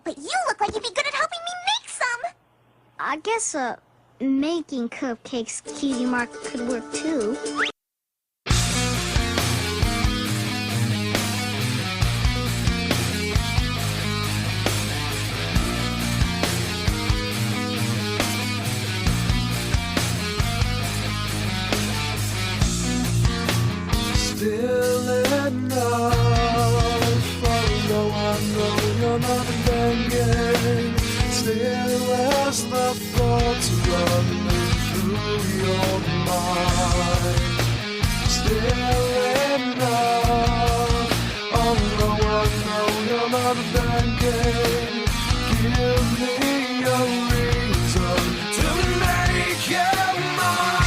But you look like you'd be good at helping me make some. I guess, making cupcakes, Cutie Mark, could work too. Still enough, although I know you're not thinking. Still as the thoughts running through your mind. Still enough, although I know you're not thinking. Give me a reason to make you mine.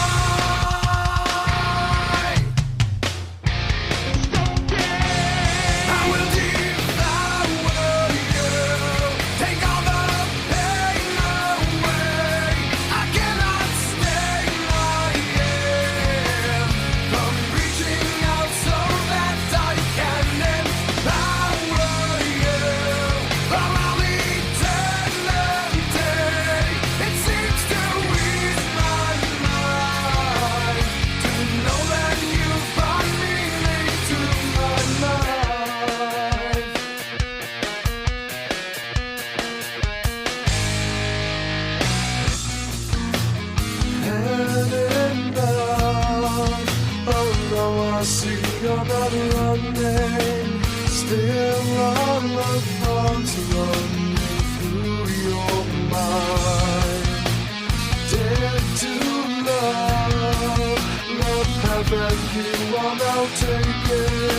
I see you're not running. Still all the thoughts running through your mind. Dare to love, love haven't you are now taken.